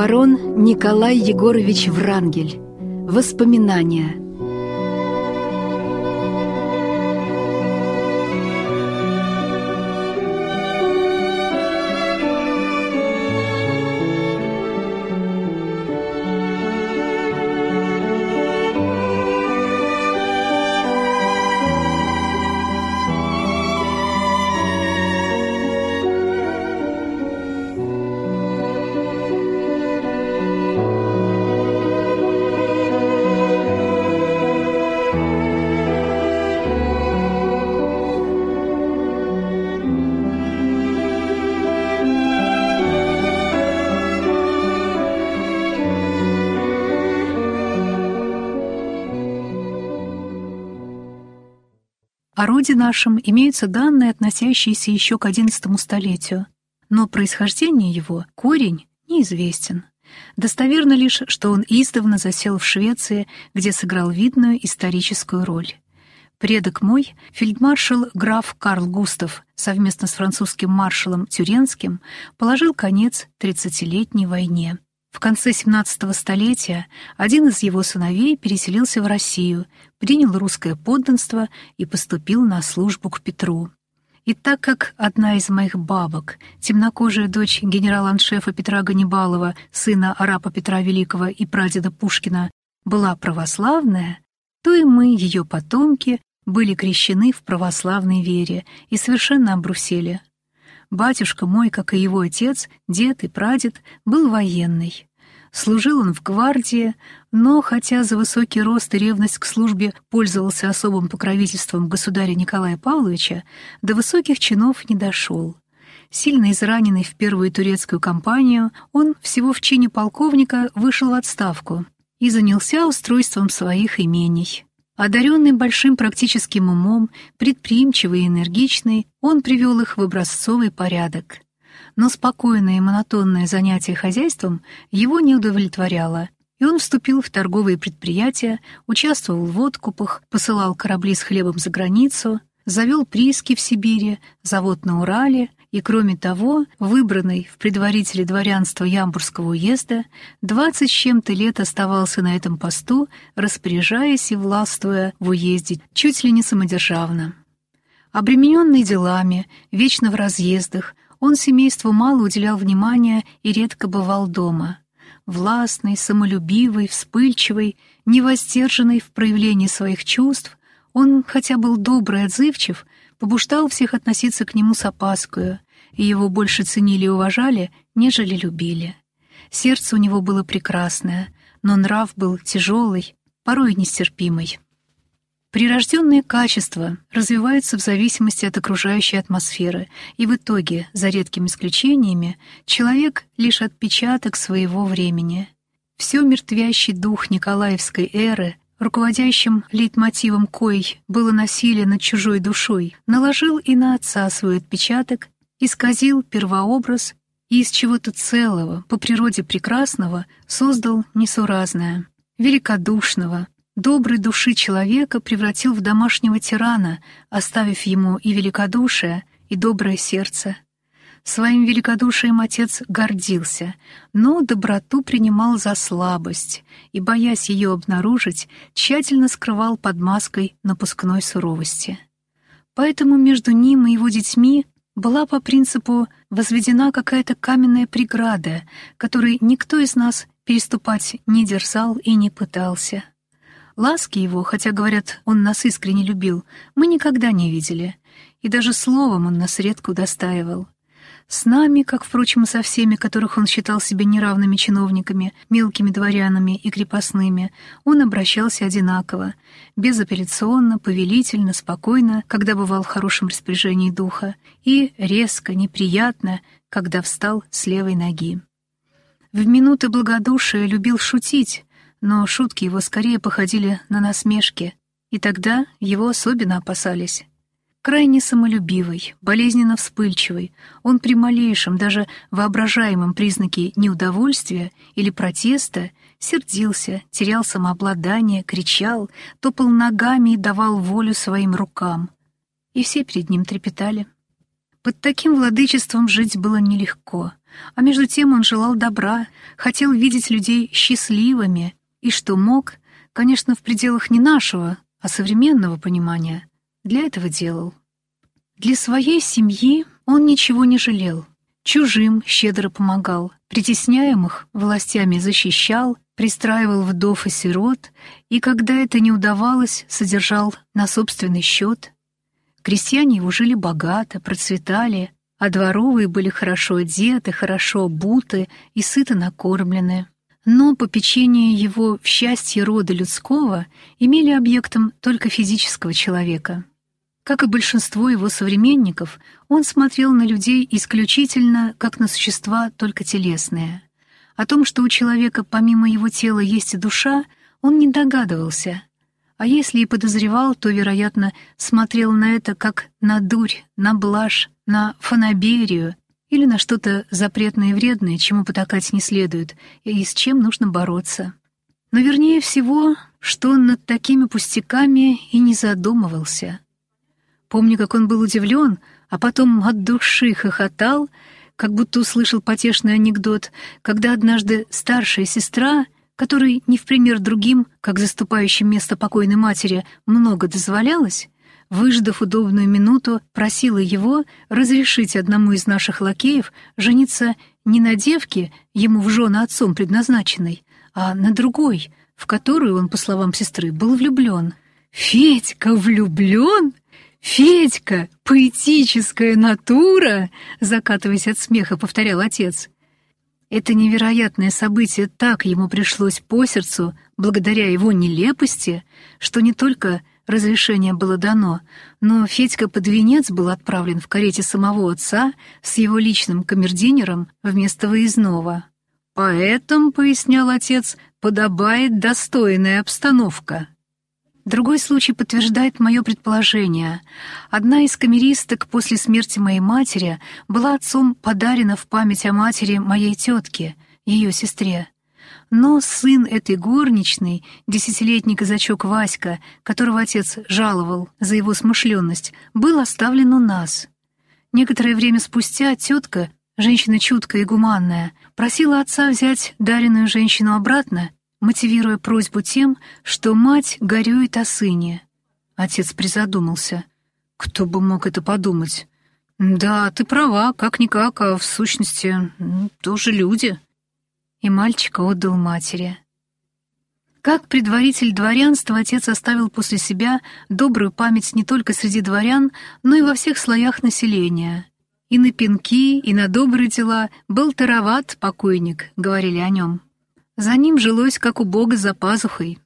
Барон Николай Егорович Врангель. Воспоминания. О роде нашем имеются данные, относящиеся еще к XI столетию, но происхождение его, корень, неизвестен. Достоверно лишь, что он издавна засел в Швеции, где сыграл видную историческую роль. Предок мой, фельдмаршал граф Карл Густав, совместно с французским маршалом Тюренским, положил конец 30-летней войне. В конце XVII столетия один из его сыновей переселился в Россию, принял русское подданство и поступил на службу к Петру. И так как одна из моих бабок, темнокожая дочь генерал-аншефа Петра Ганнибалова, сына арапа Петра Великого и прадеда Пушкина, была православная, то и мы, ее потомки, были крещены в православной вере и совершенно обрусели. Батюшка мой, как и его отец, дед и прадед, был военный. Служил он в гвардии, но, хотя за высокий рост и ревность к службе пользовался особым покровительством государя Николая Павловича, до высоких чинов не дошел. Сильно израненный в первую турецкую кампанию, он всего в чине полковника вышел в отставку и занялся устройством своих имений. Одаренный большим практическим умом, предприимчивый и энергичный, он привел их в образцовый порядок. Но спокойное и монотонное занятие хозяйством его не удовлетворяло, и он вступил в торговые предприятия, участвовал в откупах, посылал корабли с хлебом за границу, завел прииски в Сибири, завод на Урале и, кроме того, выбранный в предварителе дворянства Ямбурского уезда, 20 с чем-то лет оставался на этом посту, распоряжаясь и властвуя в уезде чуть ли не самодержавно. Обремененный делами, вечно в разъездах, он семейству мало уделял внимания и редко бывал дома. Властный, самолюбивый, вспыльчивый, невоздержанный в проявлении своих чувств, он, хотя был добрый и отзывчив, побуждал всех относиться к нему с опаскою, и его больше ценили и уважали, нежели любили. Сердце у него было прекрасное, но нрав был тяжелый, порой нестерпимый. Прирожденные качества развиваются в зависимости от окружающей атмосферы, и в итоге, за редкими исключениями, человек — лишь отпечаток своего времени. Все мертвящий дух Николаевской эры, руководящим лейтмотивом коей было насилие над чужой душой, наложил и на отца свой отпечаток, исказил первообраз и из чего-то целого, по природе прекрасного, создал несуразное, великодушного, доброй души человека превратил в домашнего тирана, оставив ему и великодушие, и доброе сердце. Своим великодушием отец гордился, но доброту принимал за слабость и, боясь ее обнаружить, тщательно скрывал под маской напускной суровости. Поэтому между ним и его детьми была по принципу возведена какая-то каменная преграда, которой никто из нас переступать не дерзал и не пытался. Ласки его, хотя, говорят, он нас искренне любил, мы никогда не видели, и даже словом он нас редко удостаивал. С нами, как, впрочем, и со всеми, которых он считал себе неравными чиновниками, мелкими дворянами и крепостными, он обращался одинаково, безапелляционно, повелительно, спокойно, когда бывал в хорошем распоряжении духа, и резко, неприятно, когда встал с левой ноги. В минуты благодушия любил шутить, но шутки его скорее походили на насмешки, и тогда его особенно опасались. Крайне самолюбивый, болезненно вспыльчивый, он при малейшем, даже воображаемом признаке неудовольствия или протеста сердился, терял самообладание, кричал, топал ногами и давал волю своим рукам. И все перед ним трепетали. Под таким владычеством жить было нелегко, а между тем он желал добра, хотел видеть людей счастливыми, и что мог, конечно, в пределах не нашего, а современного понимания, для этого делал. Для своей семьи он ничего не жалел, чужим щедро помогал, притесняемых властями защищал, пристраивал вдов и сирот, и, когда это не удавалось, содержал на собственный счет. Крестьяне его жили богато, процветали, а дворовые были хорошо одеты, хорошо обуты и сыто накормлены. Но попечение его в счастье рода людского имели объектом только физического человека. Как и большинство его современников, он смотрел на людей исключительно как на существа только телесные. О том, что у человека помимо его тела есть и душа, он не догадывался, а если и подозревал, то, вероятно, смотрел на это как на дурь, на блажь, на фанаберию или на что-то запретное и вредное, чему потакать не следует, и с чем нужно бороться. Но вернее всего, что он над такими пустяками и не задумывался. Помню, как он был удивлен, а потом от души хохотал, как будто услышал потешный анекдот, когда однажды старшая сестра, которой не в пример другим, как заступающим место покойной матери, много дозволялось, выждав удобную минуту, просила его разрешить одному из наших лакеев жениться не на девке, ему в жены отцом предназначенной, а на другой, в которую он, по словам сестры, был влюблен. «Федька влюблен? Федька, поэтическая натура!» Закатываясь от смеха, повторял отец. Это невероятное событие так ему пришлось по сердцу, благодаря его нелепости, что не только разрешение было дано, но Федька под венец был отправлен в карете самого отца с его личным камердинером вместо выездного. «Поэтому, — пояснял отец, — подобает достойная обстановка». Другой случай подтверждает мое предположение. Одна из камеристок после смерти моей матери была отцом подарена в память о матери моей тетки, ее сестре. Но сын этой горничной, 10-летний казачок Васька, которого отец жаловал за его смышленность, был оставлен у нас. Некоторое время спустя тетка, женщина чуткая и гуманная, просила отца взять даренную женщину обратно, мотивируя просьбу тем, что мать горюет о сыне. Отец призадумался. Кто бы мог это подумать? «Да, ты права, как-никак, а в сущности тоже люди». И мальчика отдал матери. Как предводитель дворянства отец оставил после себя добрую память не только среди дворян, но и во всех слоях населения. И на пинки, и на добрые дела был тароват покойник, говорили о нем. За ним жилось, как у Бога за пазухой.